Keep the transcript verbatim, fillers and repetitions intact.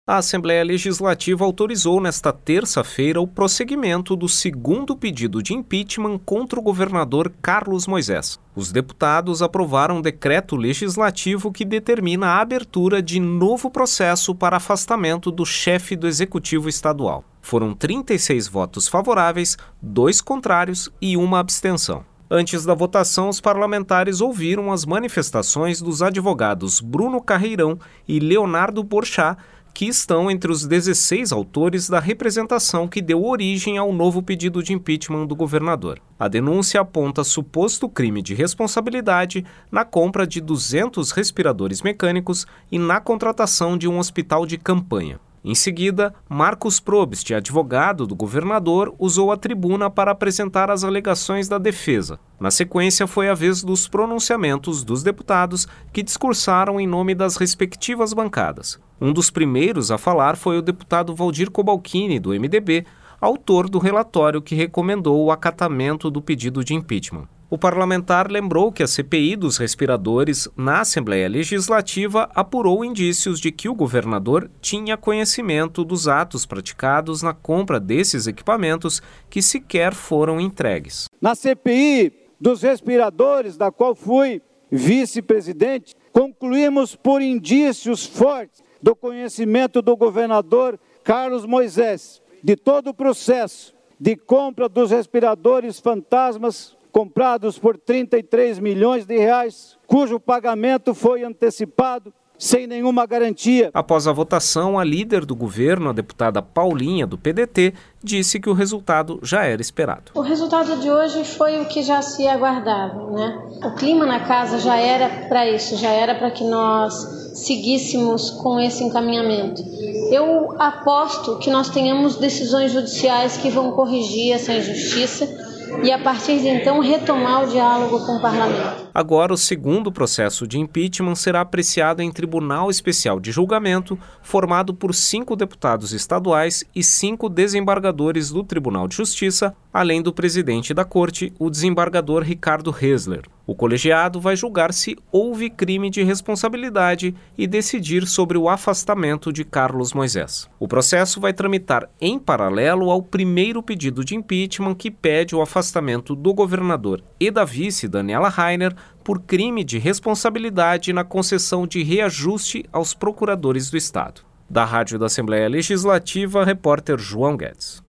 A Assembleia Legislativa autorizou nesta terça-feira o prosseguimento do segundo pedido de impeachment contra o governador Carlos Moisés. Os deputados aprovaram um decreto legislativo que determina a abertura de novo processo para afastamento do chefe do Executivo Estadual. Foram trinta e seis votos favoráveis, dois contrários e uma abstenção. Antes da votação, os parlamentares ouviram as manifestações dos advogados Bruno Carreirão e Leonardo Porchat, que estão entre os dezesseis autores da representação que deu origem ao novo pedido de impeachment do governador. A denúncia aponta suposto crime de responsabilidade na compra de duzentos respiradores mecânicos e na contratação de um hospital de campanha. Em seguida, Marcos Probst, advogado do governador, usou a tribuna para apresentar as alegações da defesa. Na sequência, foi a vez dos pronunciamentos dos deputados que discursaram em nome das respectivas bancadas. Um dos primeiros a falar foi o deputado Valdir Cobalcini, do M D B, autor do relatório que recomendou o acatamento do pedido de impeachment. O parlamentar lembrou que a C P I dos respiradores na Assembleia Legislativa apurou indícios de que o governador tinha conhecimento dos atos praticados na compra desses equipamentos que sequer foram entregues. Na C P I dos respiradores, da qual fui vice-presidente, concluímos por indícios fortes do conhecimento do governador Carlos Moisés de todo o processo de compra dos respiradores fantasmas comprados por trinta e três milhões de reais, cujo pagamento foi antecipado sem nenhuma garantia. Após a votação, a líder do governo, a deputada Paulinha, do P D T, disse que o resultado já era esperado. O resultado de hoje foi o que já se aguardava, né? O clima na casa já era para isso, já era para que nós seguíssemos com esse encaminhamento. Eu aposto que nós tenhamos decisões judiciais que vão corrigir essa injustiça e, a partir de então, retomar o diálogo com o parlamento. Agora, o segundo processo de impeachment será apreciado em Tribunal Especial de Julgamento, formado por cinco deputados estaduais e cinco desembargadores do Tribunal de Justiça, além do presidente da Corte, o desembargador Ricardo Hessler. O colegiado vai julgar se houve crime de responsabilidade e decidir sobre o afastamento de Carlos Moisés. O processo vai tramitar em paralelo ao primeiro pedido de impeachment que pede o afastamento do governador e da vice Daniela Rainer por crime de responsabilidade na concessão de reajuste aos procuradores do Estado. Da Rádio da Assembleia Legislativa, repórter João Guedes.